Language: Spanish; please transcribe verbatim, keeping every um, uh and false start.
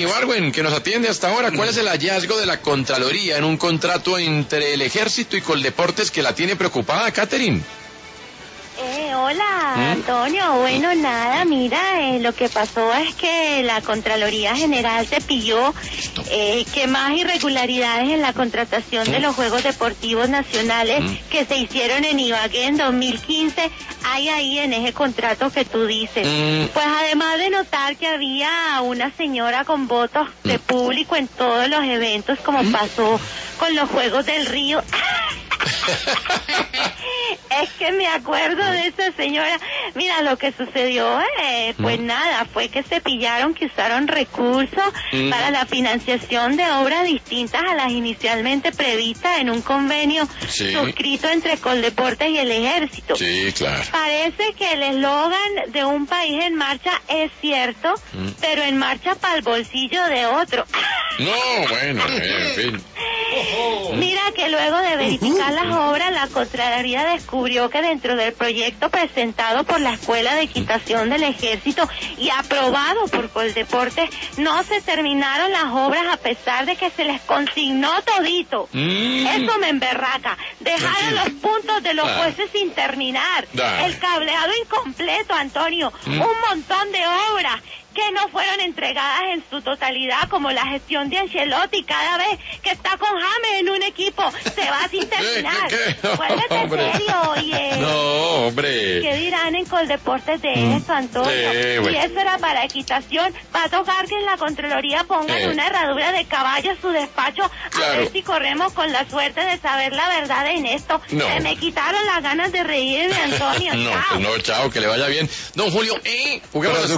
Ibargüen, que nos atiende hasta ahora. ¿Cuál es el hallazgo de la Contraloría en un contrato entre el Ejército y Coldeportes que la tiene preocupada, Catherine? Eh, hola, ¿Mm? Antonio. Bueno, nada, mira, eh, lo que pasó es que la Contraloría General te pilló eh, que más irregularidades en la contratación ¿Mm? de los Juegos Deportivos Nacionales ¿Mm? que se hicieron en Ibagué en dos mil quince hay ahí en ese contrato que tú dices. ¿Mm? Pues además de notar que había una señora con votos de ¿Mm? público en todos los eventos, como ¿Mm? pasó con los Juegos del Río. Es que me acuerdo de esa señora. Mira, lo que sucedió, eh, pues ¿Mm? nada, fue que se pillaron que usaron recursos ¿Mm? para la financiación de obras distintas a las inicialmente previstas en un convenio Sí. suscrito entre Coldeportes y el Ejército. Sí, claro. Parece que el eslogan de un país en marcha es cierto, ¿Mm? pero en marcha para el bolsillo de otro. No, bueno, en fin. Mira que luego de verificar las obras, la Contraloría descubrió que dentro del proyecto presentado por la Escuela de Equitación del Ejército y aprobado por Coldeportes, no se terminaron las obras a pesar de que se les consignó todito. Mm. Eso me emberraca. Dejaron Tranquila. los puntos de los Ah. jueces sin terminar. Dale. El cableado incompleto, Antonio. Mm. Un montón de obras que no fueron entregadas en su totalidad, como la gestión de Ancelotti. Cada vez que está con James en un equipo se va sin terminar. ¿Qué, qué, qué? No, Vuélvete hombre. serio, oye. No, hombre. ¿Qué dirán en Coldeportes de Mm. eso, Antonio? Eh, Y bueno. eso era para equitación. Va a tocar que en la Contraloría pongan Eh. una herradura de caballo a su despacho, a Claro. ver si corremos con la suerte de saber la verdad en esto. No. Se me quitaron las ganas de reírme, Antonio. No, Chao. pues no, chao, que le vaya bien. Don Julio, ¿eh? Juguemos.